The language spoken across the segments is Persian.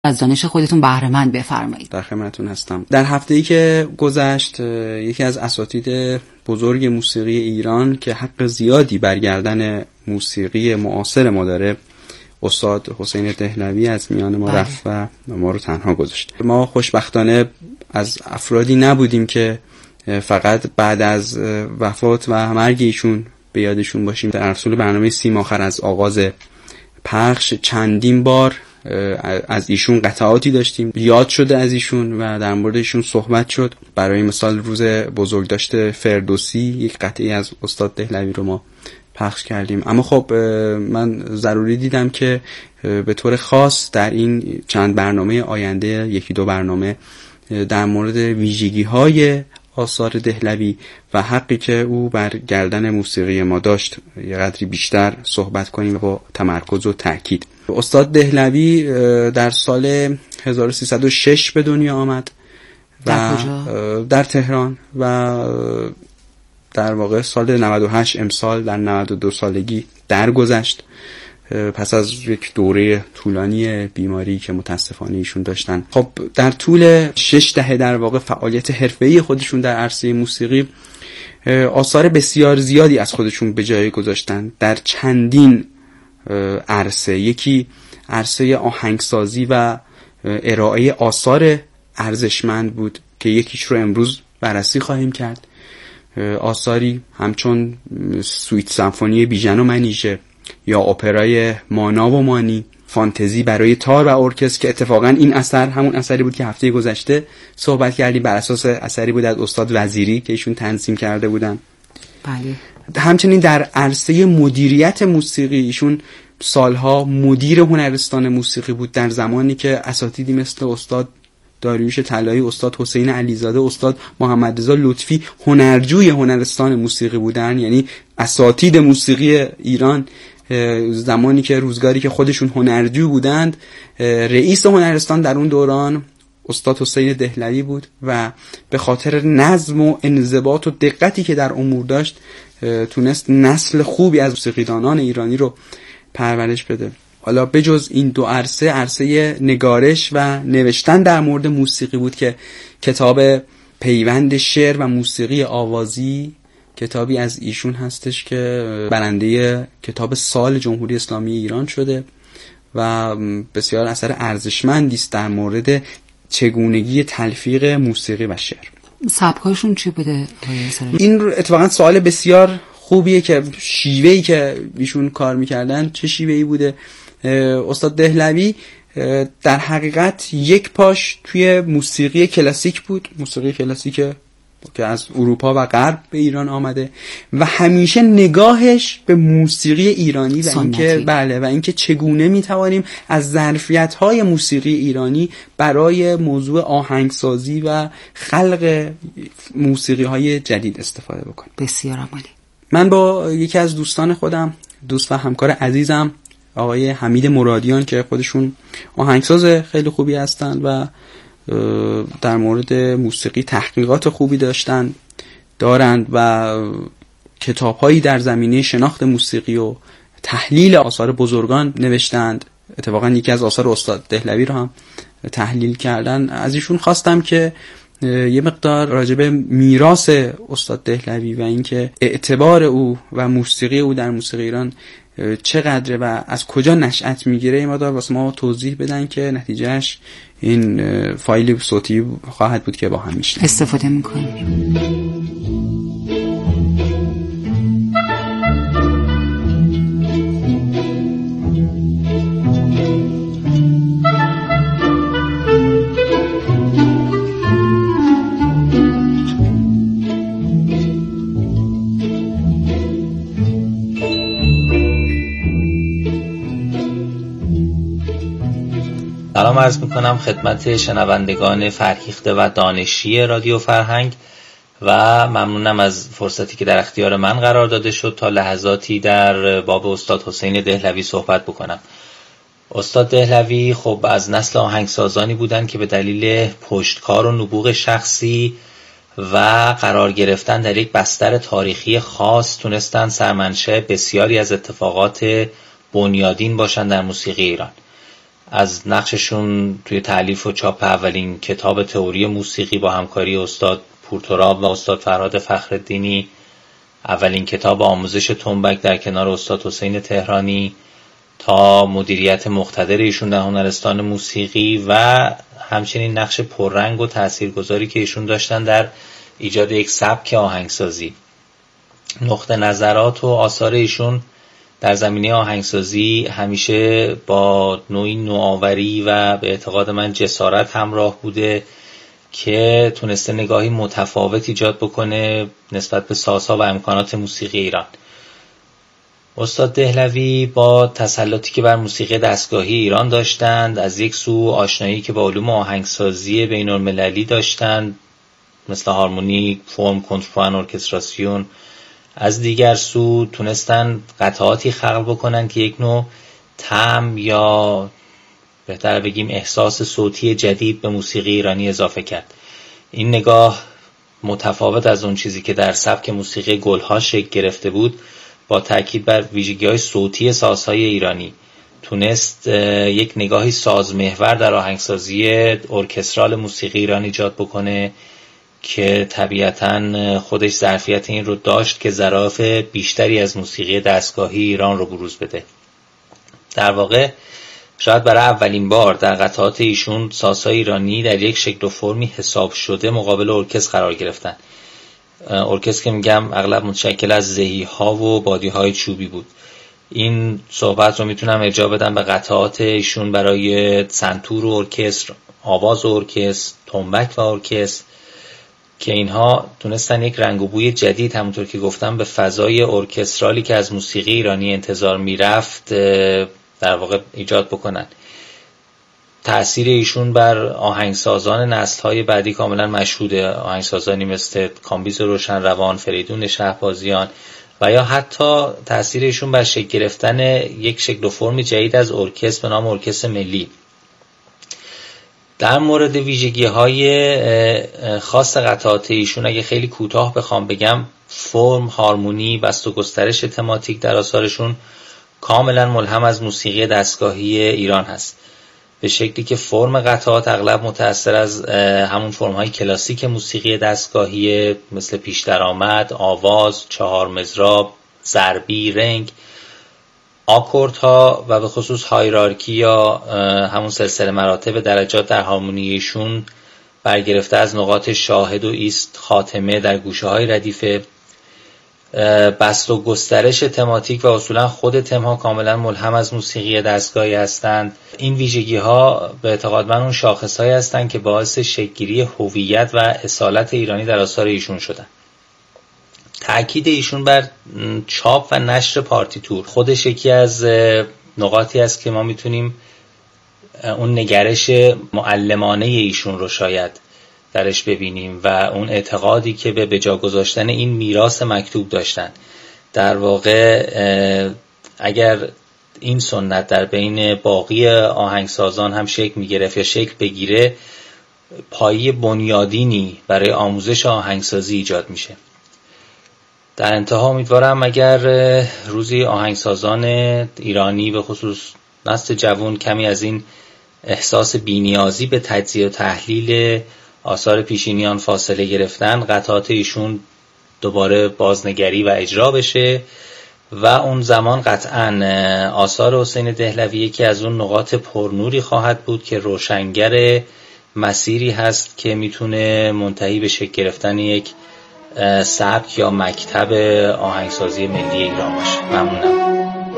از دانش خودتون بهره مند بفرمایید. در خدمتتون هستم. در هفته‌ای که گذشت یکی از اساتید بزرگ موسیقی ایران که حق زیادی بر گردن موسیقی معاصر ما داره، استاد حسین دهلوی، از میان ما رفت و ما رو تنها گذاشت. ما خوشبختانه از افرادی نبودیم که فقط بعد از وفات و مرگ ایشون به یادشون باشیم. در اصل برنامه سیم آخر از آغاز پخش چندین بار از ایشون قطعاتی داشتیم، یاد شده از ایشون و در مورد ایشون صحبت شد. برای مثال روز بزرگداشت فردوسی یک قطعی از استاد دهلوی رو ما پخش کردیم. اما خب من ضروری دیدم که به طور خاص در این چند برنامه آینده یکی دو برنامه در مورد ویژگی‌های آثار دهلوی و حقی که او بر گردن موسیقی ما داشت یه قدری بیشتر صحبت کنیم با تمرکز و تأکید. استاد دهلوی در سال 1306 به دنیا آمد و در تهران و در واقع سال 98 امسال در 92 سالگی درگذشت پس از یک دوره طولانی بیماری که متاسفانه ایشون داشتن. خب در طول 6 دهه در واقع فعالیت حرفه‌ای خودشون در عرصه موسیقی آثار بسیار زیادی از خودشون به جای گذاشتن در چندین عرصه. یکی عرصه آهنگسازی و ارائه آثار ارزشمند بود که یکیش رو امروز بررسی خواهیم کرد. آثاری همچون سویت سمفونی بیژن و منیژه یا اپرای مانا و مانی، فانتزی برای تار و ارکستر که اتفاقا این اثر همون اثری بود که هفته گذشته صحبت کردیم، بر اساس اثری بود از استاد وزیری که ایشون تنظیم کرده بودن. بله. همچنین در عرصه مدیریت موسیقی ایشون سالها مدیر هنرستان موسیقی بود، در زمانی که اساتیدی مثل استاد داریوش طلایی، استاد حسین علیزاده، استاد محمد رضا لطفی هنرجوی هنرستان موسیقی بودن. یعنی اساتید موسیقی ایران زمانی که روزگاری که خودشون هنرجو بودند، رئیس هنرستان در اون دوران استاد حسین دهلوی بود و به خاطر نظم و انضباط و دقتی که در امور داشت تونست نسل خوبی از موسیقیدانان ایرانی رو پرورش بده. حالا بجز این دو عرصه نگارش و نوشتن در مورد موسیقی بود که کتاب پیوند شعر و موسیقی آوازی، کتابی از ایشون هستش که برنده کتاب سال جمهوری اسلامی ایران شده و بسیار اثر ارزشمندی است در مورد چگونگی تلفیق موسیقی و شعر. سبکاشون چی بوده؟ این اتفاقا سوال بسیار خوبیه که شیوهی که ایشون کار میکردن چه شیوهی بوده. استاد دهلوی در حقیقت یک پاش توی موسیقی کلاسیک بود، موسیقی کلاسیک که از اروپا و غرب به ایران آمده و همیشه نگاهش به موسیقی ایرانی و اینکه و اینکه چگونه میتوانیم از ظرفیت‌های موسیقی ایرانی برای موضوع آهنگسازی و خلق موسیقی‌های جدید استفاده بکنیم. بسیار عالی. من با یکی از دوستان خودم، دوست و همکار عزیزم آقای حمید مرادیان که خودشون آهنگساز خیلی خوبی هستن و در مورد موسیقی تحقیقات خوبی دارند و کتاب‌هایی در زمینه شناخت موسیقی و تحلیل آثار بزرگان نوشتند. اتفاقا یکی از آثار استاد دهلوی رو هم تحلیل کردن. از ایشون خواستم که یه مقدار راجع به میراث استاد دهلوی و اینکه اعتبار او و موسیقی او در موسیقی ایران چقدره و از کجا نشأت میگیره این مقدار واسه ما توضیح بدن که نتیجهش این فایل صوتی خواهد بود که با هم میشنیم استفاده میکنیم. سلام عرض میکنم خدمت شنوندگان فرهیخته و دانشی رادیو فرهنگ و ممنونم از فرصتی که در اختیار من قرار داده شد تا لحظاتی در باب استاد حسین دهلوی صحبت بکنم. استاد دهلوی خب از نسل آهنگسازانی بودن که به دلیل پشتکار و نبوغ شخصی و قرار گرفتن در یک بستر تاریخی خاص تونستن سرمنشأ بسیاری از اتفاقات بنیادین باشن در موسیقی ایران. از نقششون توی تألیف و چاپ اولین کتاب تئوری موسیقی با همکاری استاد پورتراب و استاد فرهاد فخرالدینی، اولین کتاب آموزش تنبک در کنار استاد حسین تهرانی، تا مدیریت مقتدر ایشون در هنرستان موسیقی و همچنین نقش پررنگ و تاثیرگذاری که ایشون داشتن در ایجاد یک سبک آهنگسازی. نقطه نظرات و آثار ایشون در زمینه آهنگسازی همیشه با نوعی نوآوری و به اعتقاد من جسارت همراه بوده که تونسته نگاهی متفاوت ایجاد بکنه نسبت به سازها و امکانات موسیقی ایران. استاد دهلوی با تسلطی که بر موسیقی دستگاهی ایران داشتند، از یک سو آشنایی که با علوم آهنگسازی بین‌المللی داشتند مثل هارمونیک، فرم، کنترپوان، ارکستراسیون، از دیگر سو تونستن قطعاتی خلق بکنن که یک نوع طعم یا بهتر بگیم احساس صوتی جدید به موسیقی ایرانی اضافه کرد. این نگاه متفاوت از اون چیزی که در سبک موسیقی گلها شکل گرفته بود، با تاکید بر ویژگی‌های صوتی سازهای ایرانی تونست یک نگاهی سازمحور در آهنگسازی ارکسترال موسیقی ایران ایجاد بکنه که طبیعتاً خودش ظرفیت این رو داشت که ظرافت بیشتری از موسیقی دستگاهی ایران رو بروز بده. در واقع شاید برای اولین بار در قطعات ایشون سازهای ایرانی در یک شکل و فرمی حساب شده مقابل ارکستر قرار گرفتن. ارکستر که میگم اغلب متشکل از زهی‌ها و بادی‌های چوبی بود. این صحبت رو میتونم ارجاع بدم به قطعات ایشون برای سنتور و ارکستر، آواز و ارکستر، تنبک و ارکستر که اینها تونستن یک رنگ و بوی جدید همونطور که گفتم به فضای ارکسترالی که از موسیقی ایرانی انتظار میرفت در واقع ایجاد بکنن. تأثیر ایشون بر آهنگسازان نسل‌های بعدی کاملا مشهوده، آهنگسازانی مثل کامبیز روشنروان، فریدون شهبازیان و یا حتی تأثیر ایشون بر شکل گرفتن یک شکل و فرم جدید از ارکستر به نام ارکستر ملی. در مورد ویژگی‌های خاص قطعات ایشون اگه خیلی کوتاه بخوام بگم، فرم، هارمونی، بست و گسترش تماتیک در آثارشون کاملا ملهم از موسیقی دستگاهی ایران هست، به شکلی که فرم قطعات اغلب متأثر از همون فرم‌های کلاسیک موسیقی دستگاهی مثل پیش درآمد، آواز، چهار مضراب، ضربی، رنگ، آکوردها و به خصوص هایرارکی یا همون سلسله مراتب درجات در هارمونیشون برگرفته از نقاط شاهد و ایست خاتمه در گوشه‌های ردیفه. بست و گسترش تماتیک و اصولا خود تم‌ها کاملا ملهم از موسیقی دستگاهی هستند. این ویژگی‌ها به اعتقاد من اون شاخص‌هایی هستند که باعث شکل‌گیری هویت و اصالت ایرانی در آثار ایشون شدن. تأکید ایشون بر چاپ و نشر پارتیتور خودش یکی از نقاطی است که ما میتونیم اون نگرش معلمانه ایشون رو شاید درش ببینیم و اون اعتقادی که به جا گذاشتن این میراث مکتوب داشتن. در واقع اگر این سنت در بین باقی آهنگسازان هم شکل میگرفت یا شکل بگیره، پایه بنیادینی برای آموزش آهنگسازی ایجاد میشه. در انتها امیدوارم اگر روزی آهنگسازان ایرانی به خصوص نسل جوان کمی از این احساس بی‌نیازی به تجزیه و تحلیل آثار پیشینیان فاصله گرفتن، قطعات ایشون دوباره بازنگری و اجرا بشه و اون زمان قطعاً آثار حسین دهلوی که از اون نقاط پرنوری خواهد بود که روشنگر مسیری هست که میتونه منتهی به شکل گرفتن یک سبک یا مکتب آهنگسازی ملی ایران باشه. ممنونم.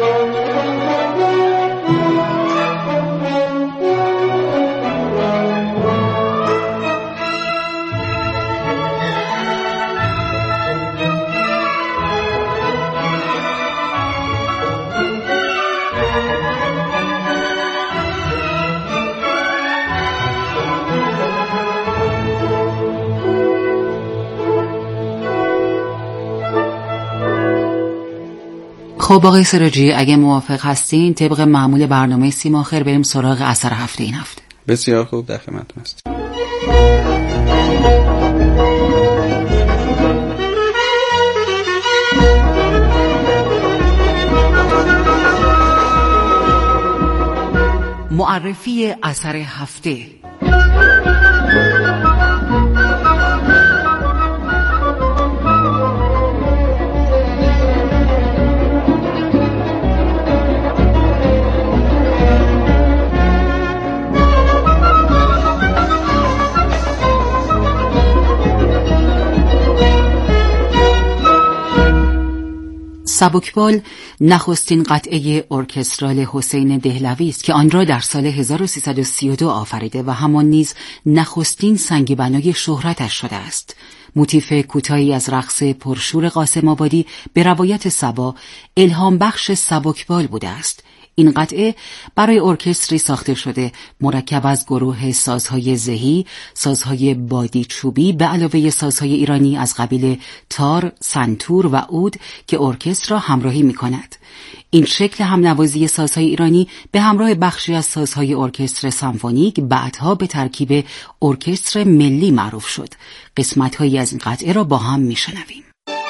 خب آقای سراجی اگه موافق هستین طبق معمول برنامه سیماخر بریم سراغ اثر هفته این هفته. بسیار خوب، در خدمتتون هستم. معرفی اثر هفته. سبکبال نخستین قطعه ارکسترال حسین دهلوی است که آن را در سال 1332 آفریده و همان نیز نخستین سنگ بنای شهرتش شده است. موتیف کوتاهی از رقص پرشور قاسم آبادی به روایت صبا الهام بخش سبکبال بوده است. این قطعه برای ارکستری ساخته شده مرکب از گروه سازهای زهی، سازهای بادی چوبی به علاوه سازهای ایرانی از قبیل تار، سنتور و عود که ارکستر را همراهی می کند. این شکل همنوازی سازهای ایرانی به همراه بخشی از سازهای ارکستر سمفونیک بعدها به ترکیب ارکستر ملی معروف شد. قسمت‌هایی از این قطعه را با هم می‌شنویم.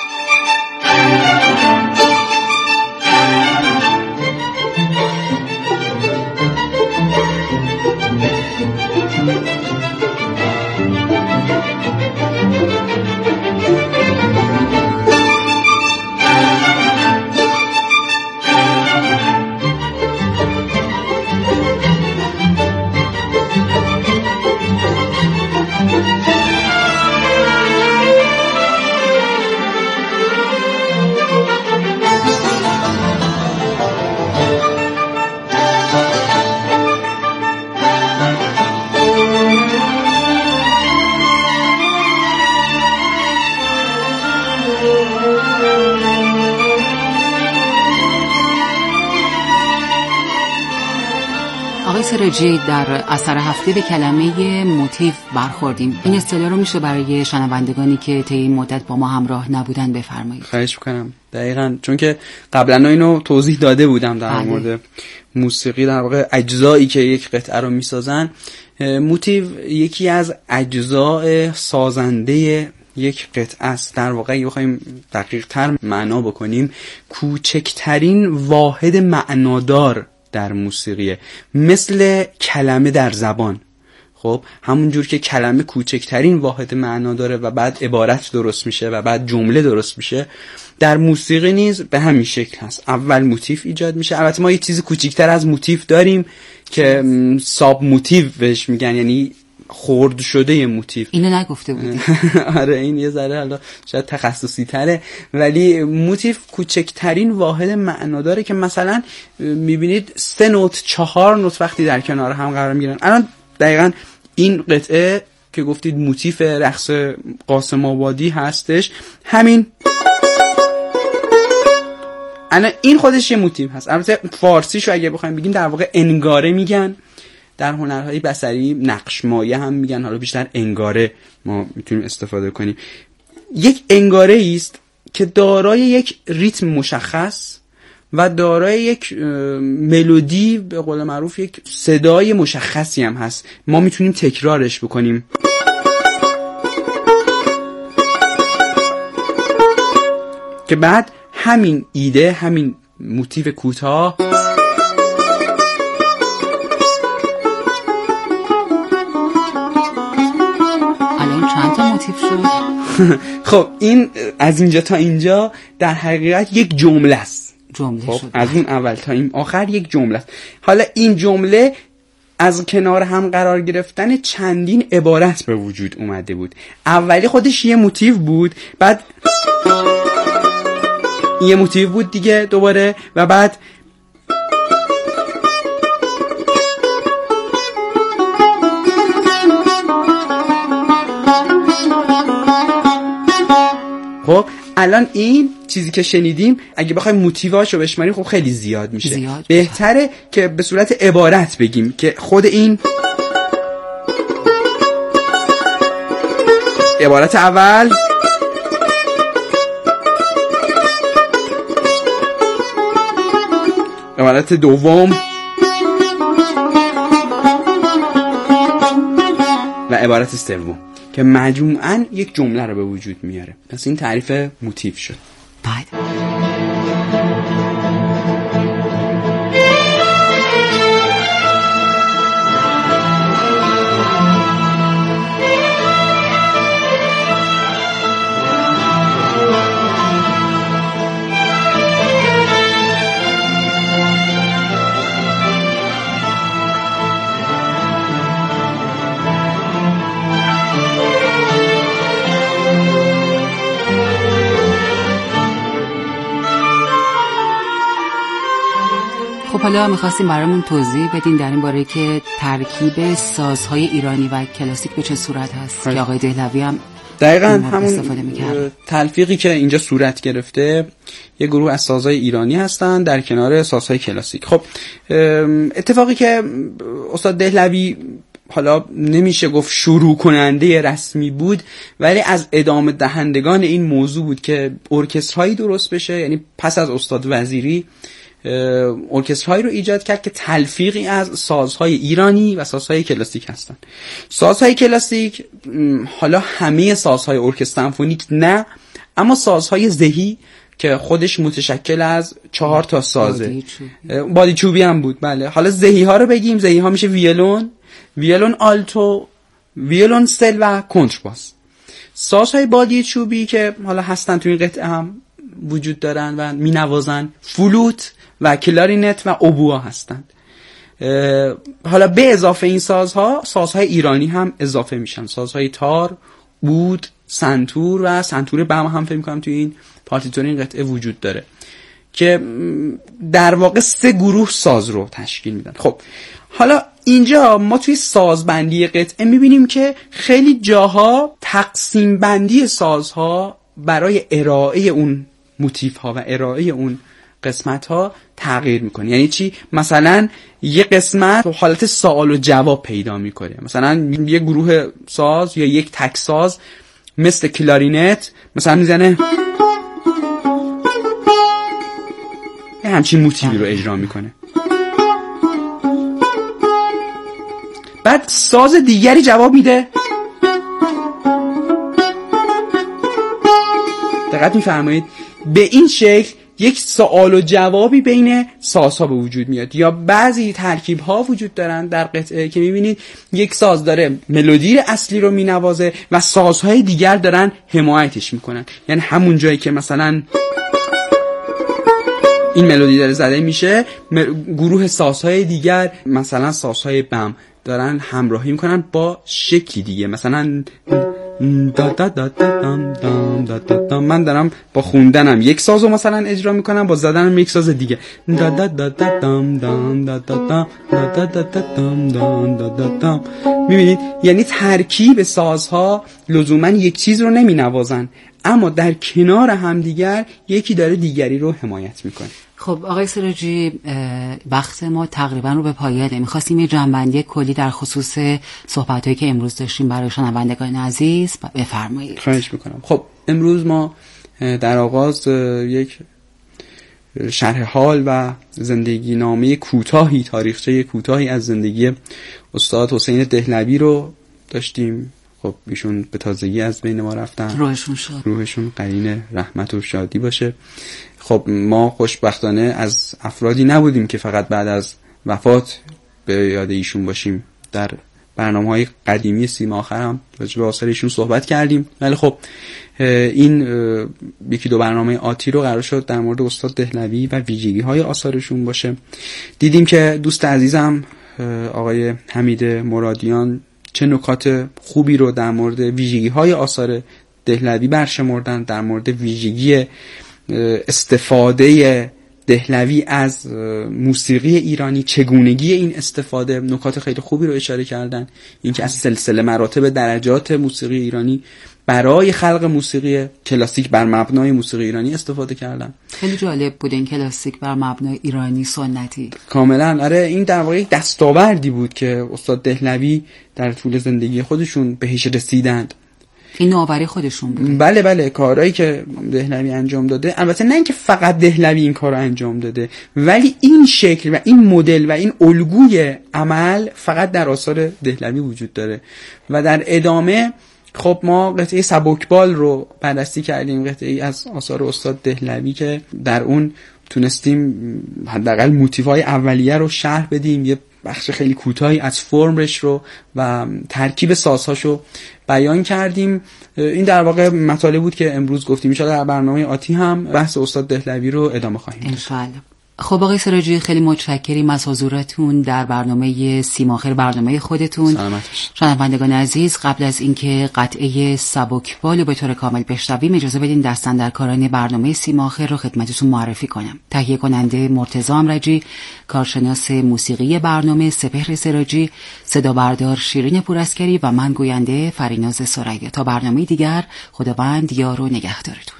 آقای سراجی، در اثر هفته به کلمه موتیف برخوردیم. این اصطلاح رو میشه برای شنوندگانی که طی این مدت با ما همراه نبودن بفرمایید؟ خواهش میکنم. دقیقاً چون که قبلا اینو توضیح داده بودم در مورد موسیقی، در واقع اجزایی که یک قطعه رو میسازن. موتیف یکی از اجزای سازنده یک قطعه است. در واقع اگه بخوایم دقیق تر معنا بکنیم، کوچکترین واحد معنادار در موسیقیه، مثل کلمه در زبان. خب همونجور که کلمه کوچکترین واحد معنا داره و بعد عبارت درست میشه و بعد جمله درست میشه، در موسیقی نیز به همین شکل هست. اول موتیف ایجاد میشه. البته ما یه چیز کوچکتر از موتیف داریم که ساب موتیف بهش میگن، یعنی خرد شده یه موتیف. اینو نگفته بودی؟ آره این یه ذره حالا شاید تخصصی تره، ولی موتیف کوچکترین واحد معنا داره که مثلا میبینید 3 نوت 4 نوت وقتی در کنار هم قرار میگیرن. الان دقیقاً این قطعه که گفتید موتیف رقص قاسم آبادی هستش، همین الان این خودش یه موتیف هست. البته فارسیشو اگه بخوایم بگیم در واقع انگاره میگن، در هنرهای بصری نقش مایه هم میگن، حالا بیشتر انگاره ما میتونیم استفاده کنیم. یک انگاره است که دارای یک ریتم مشخص و دارای یک ملودی، به قول معروف یک صدای مشخصی هم هست. ما میتونیم تکرارش بکنیم. که بعد همین ایده، همین موتیف کوتاه چند تا موتیف شد؟ خب این از اینجا تا اینجا در حقیقت یک جمله است. جمله شد. از اون اول تا این آخر یک جمله است. حالا این جمله از کنار هم قرار گرفتن چندین عبارت به وجود اومده بود. اولی خودش یه موتیف بود، بعد یه موتیف بود دیگه دوباره، و بعد خب الان این چیزی که شنیدیم اگه بخوایم موتیواشو بشماریم خب خیلی زیاد میشه. بهتره که به صورت عبارت بگیم که خود این عبارت اول، عبارت دوم و عبارت سوم که مجموعاً یک جمله رو به وجود میاره. پس این تعریف موتیف شد. بعد حالا می‌خواستیم برامون توضیح بدین در این باره که ترکیب سازهای ایرانی و کلاسیک به چه صورت هست که آقای دهلوی هم دقیقاً همون تلفیقی که اینجا صورت گرفته یه گروه از سازهای ایرانی هستن در کنار سازهای کلاسیک. خب اتفاقی که استاد دهلوی حالا نمیشه گفت شروع کننده رسمی بود، ولی از ادامه دهندگان این موضوع بود که ارکسترهایی درست بشه. یعنی پس از استاد وزیری ارکسترهایی رو ایجاد کرد که تلفیقی از سازهای ایرانی و سازهای کلاسیک هستن. سازهای کلاسیک حالا همه سازهای ارکستر سمفونیک نه، اما سازهای زهی که خودش متشکل از 4 تا سازه، بادی چوبی هم بود. بله، حالا زهی ها رو بگیم. زهی ها میشه ویولون آلتو، ویولون سل و کنترباس. سازهای بادی چوبی که حالا هستن تو این قطعه هم وجود دارن و مینوازن، فلوت و کلارینت و اوبوا هستند. حالا به اضافه این سازهای ایرانی هم اضافه میشن، سازهای تار، عود، سنتور و سنتور بم هم فکر می‌کنم توی این پارتیتور این قطعه وجود داره که در واقع 3 گروه ساز رو تشکیل میدن. خب حالا اینجا ما توی سازبندی قطعه میبینیم که خیلی جاها تقسیم بندی سازها برای ارائه اون موتیف ها و ارائه اون قسمت ها تغییر میکنه. یعنی چی؟ مثلا یه قسمت حالت سوال و جواب پیدا میکنه، مثلا یه گروه ساز یا یک تک ساز مثل کلارینت مثلا میزنه همچین موتیوی رو اجرا میکنه. بعد ساز دیگری جواب میده. دقت میفرمایید؟ به این شکل یک سوال و جوابی بین سازها به وجود میاد. یا بعضی ترکیب ها وجود دارن در قطعه که میبینید یک ساز داره ملودی اصلی رو مینوازه و سازهای دیگر دارن حمایتش میکنن. یعنی همون جایی که مثلا این ملودی داره زده میشه، گروه سازهای دیگر مثلا سازهای بم دارن همراهی میکنن با شکلی دیگه. مثلا من دارم با خوندنم یک سازو مثلا اجرا میکنم، با زدنم یک ساز دیگه. میبینید؟ یعنی ترکیب سازها لزوما یک چیز رو نمی نوازن، اما در کنار همدیگر یکی داره دیگری رو حمایت میکنه. خب آقای سراجی، وقت ما تقریبا رو به پایانه. می‌خواستیم یه جنبندی کلی در خصوص صحبتایی که امروز داشتیم برای شنوندگان عزیز بفرمایید. خواهش میکنم. خب امروز ما در آغاز یک شرح حال و زندگی نامه کوتاهی، تاریخچه کوتاهی از زندگی استاد حسین دهلوی رو داشتیم. خب ایشون به تازگی از بین ما رفتن، روحشون قرین رحمت و شادی باشه. خب ما خوشبختانه از افرادی نبودیم که فقط بعد از وفات به یاد ایشون باشیم. در برنامه‌های قدیمی سیم آخر هم راجع به آثار ایشون صحبت کردیم، ولی خب این 1-2 برنامه آتی رو قرار شد در مورد استاد دهلوی و ویژگی‌های آثارشون باشه. دیدیم که دوست عزیزم آقای حمید مرادیان چه نکات خوبی رو در مورد ویژگی‌های آثار دهلوی برشمردن، در مورد ویژگی استفاده دهلوی از موسیقی ایرانی، چگونگی این استفاده، نکات خیلی خوبی رو اشاره کردن. اینکه از سلسله مراتب درجات موسیقی ایرانی برای خلق موسیقی کلاسیک بر مبنای موسیقی ایرانی استفاده کردن. خیلی جالب بود این کلاسیک بر مبنای ایرانی سنتی. کاملا آره، این در واقع دستاوردی بود که استاد دهلوی در طول زندگی خودشون بهش رسیدند. این نوآوری خودشون بوده. بله کارهایی که دهلوی انجام داده، البته نه اینکه فقط دهلوی این کارو انجام داده، ولی این شکل و این مدل و این الگوی عمل فقط در آثار دهلوی وجود داره. و در ادامه خب ما قطعه سبکبال رو بررسی کردیم، قطعه از آثار استاد دهلوی که در اون تونستیم حداقل موتیف‌های اولیه رو شرح بدیم، یه بخش خیلی کوتاهی از فرمش رو و ترکیب سازهاشو بیان کردیم. این در واقع مطالب بود که امروز گفتیم. ان شاءالله در برنامه آتی هم بحث استاد دهلوی رو ادامه خواهیم داد. ان شاءالله. خب آقای سراجی، خیلی متشکریم از حضورتون در برنامه سیماخر، برنامه خودتون. شنوندگان عزیز، قبل از اینکه قطعه سبکبال به طور کامل بشنویم، اجازه بدین دستاندرکاران برنامه سیماخر رو خدمتتون معرفی کنم. تهیه کننده مرتضی امرجی، کارشناس موسیقی برنامه سپهر سراجی، صدا بردار شیرین پوراسکری و من گوینده فریناز سریا. تا برنامه دیگر، خداوند یار و نگهدارتون.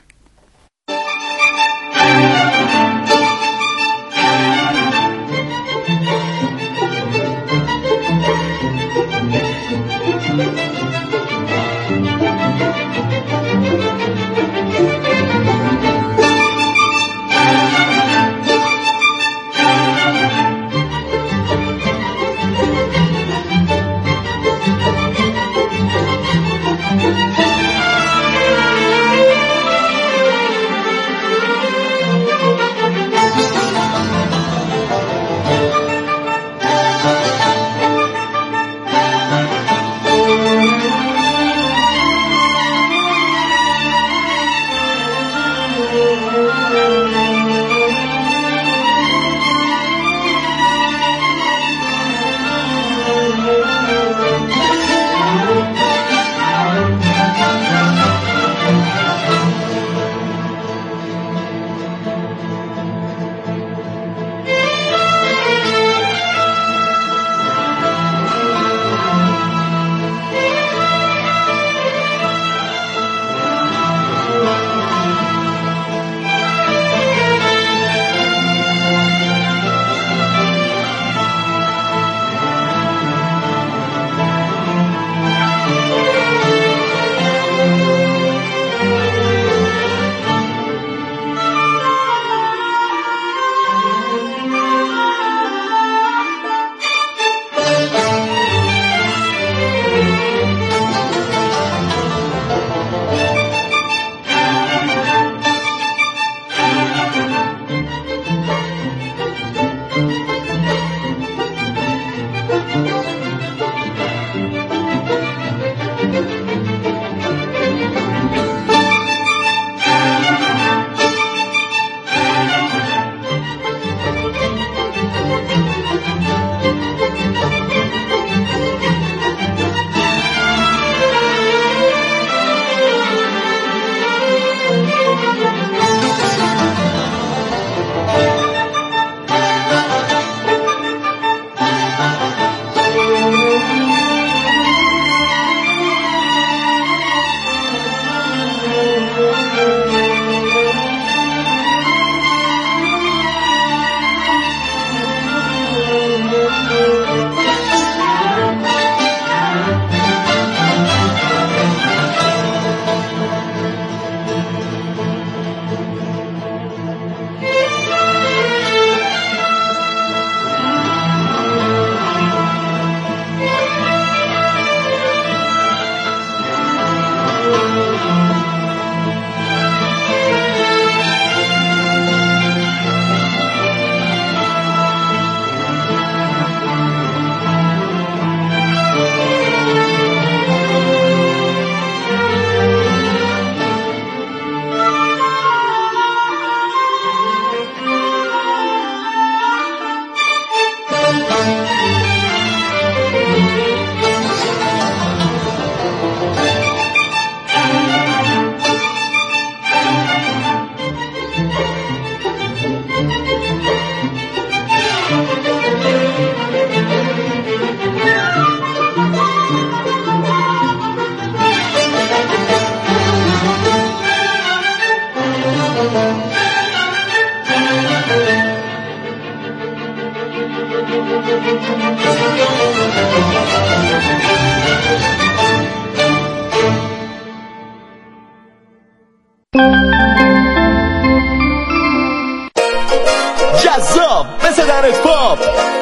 جذاب مثل درت پاپ،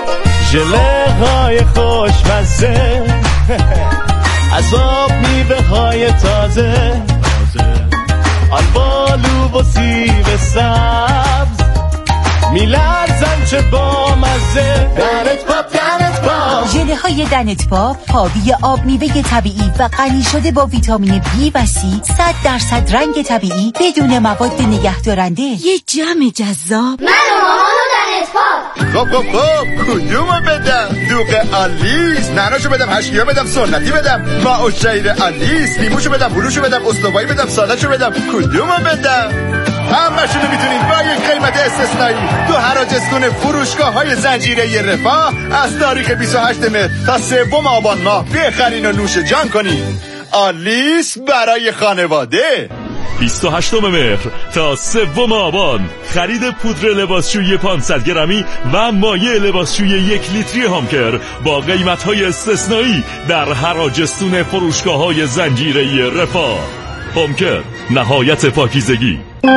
ژله های خوشمزه، عذاب میوه های تازه، آلبالو و سیب سبز، میلرزن چه بامزه. درت پاپ درت پاپ. ژله های دنت پاپ حاوی آب میوه طبیعی و غنی شده با ویتامین B و C، 100% رنگ طبیعی بدون مواد نگهدارنده. یه جمع جذاب. من و مامان خب کدومو بدم؟ دوغ آلیس، نعناشو بدم، هشکیا بدم، سنتی بدم، ماء الشعیر آلیس، لیموشو بدم، بلوشو بدم، استوایی بدم، سادهشو بدم، کدومو بدم؟ همشونو میتونید با یک قیمت استثنایی تو حراج فروشگاه‌های زنجیره رفاه از تاریخ 28 مهر تا 3 آبان ماه بخرین و نوش جان کنین. آلیس برای خانواده. 28 مهر تا 3 آبان خرید پودر لباسشویی 500 گرمی و مایع لباسشویی 1 لیتری هامکر با قیمت‌های استثنایی در حراجستون فروشگاه‌های زنجیره رفاه. هامکر، نهایت پاکیزگی.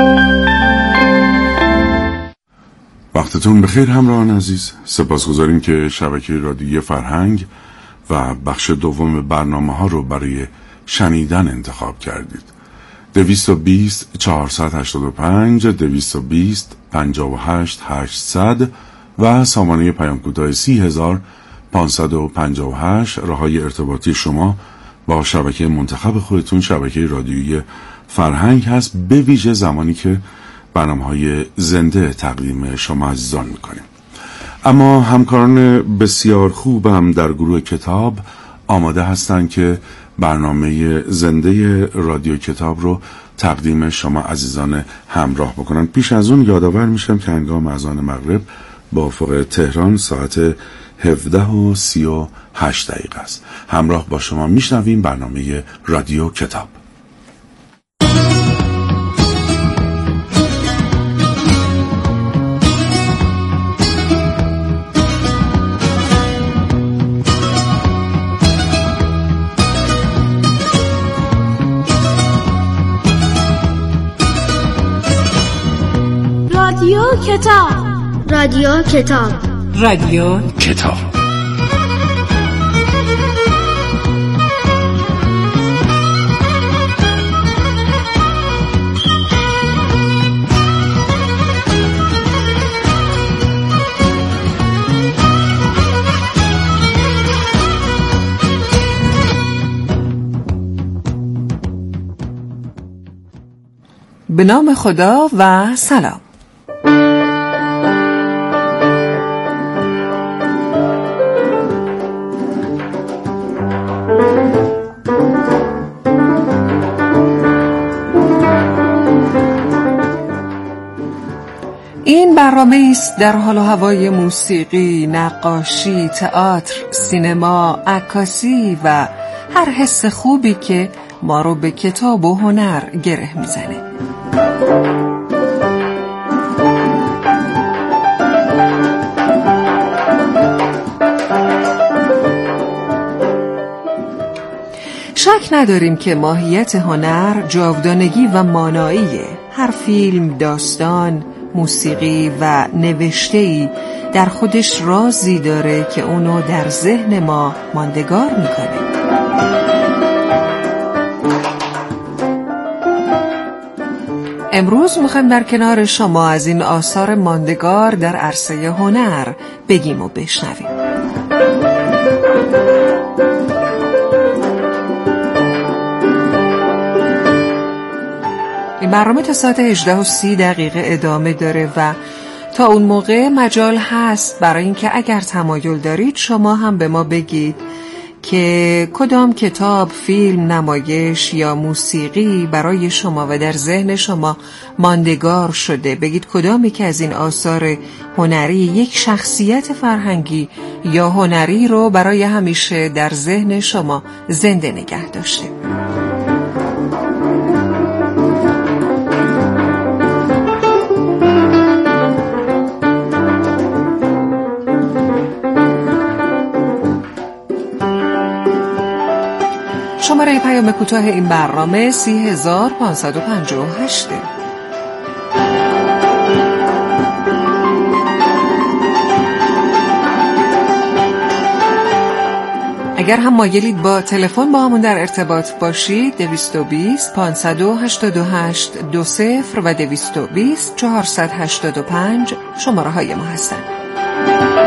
وقتتون بخیر همراهان عزیز. سپاسگزاریم که شبکه رادیویی فرهنگ و بخش دوم برنامه‌ها رو برای شنیدن انتخاب کردید. 220 485 220 58 800 و سامانه پیام کوتاه 30558 راههای ارتباطی شما با شبکه منتخب خودتون، شبکه رادیویی فرهنگ هست، به ویژه زمانی که برنامه‌های زنده تقدیم شما عزیزان می‌کنیم. اما همکاران بسیار خوبم در گروه کتاب آماده هستند که برنامه زنده رادیو کتاب رو تقدیم شما عزیزان همراه بکنن. پیش از اون یادآور میشم که هنگام اذان مغرب با افق تهران ساعت 17:38 است. همراه با شما میشنویم برنامه رادیو کتاب. رادیو کتاب. به نام خدا و سلام. این برنامه است در حال و هوای موسیقی، نقاشی، تئاتر، سینما، عکاسی و هر حس خوبی که ما رو به کتاب و هنر گره میزنه. شک نداریم که ماهیت هنر جاودانگی و ماناییه. هر فیلم، داستان، موسیقی و نوشته‌ای در خودش رازی داره که اونو در ذهن ما ماندگار میکنه. امروز میخوایم در کنار شما از این آثار ماندگار در عرصه هنر بگیم و بشنویم. این برنامه تا ساعت 18:30 ادامه داره و تا اون موقع مجال هست برای اینکه اگر تمایل دارید شما هم به ما بگید که کدام کتاب، فیلم، نمایش یا موسیقی برای شما و در ذهن شما ماندگار شده. بگید کدامی که از این آثار هنری یک شخصیت فرهنگی یا هنری رو برای همیشه در ذهن شما زنده نگه داشته. شماره پیام کوتاه این برنامه 30558. اگر هم مایلید با تلفن با همون در ارتباط باشید 220 588 20 و 220 485 شماره های ما هستند.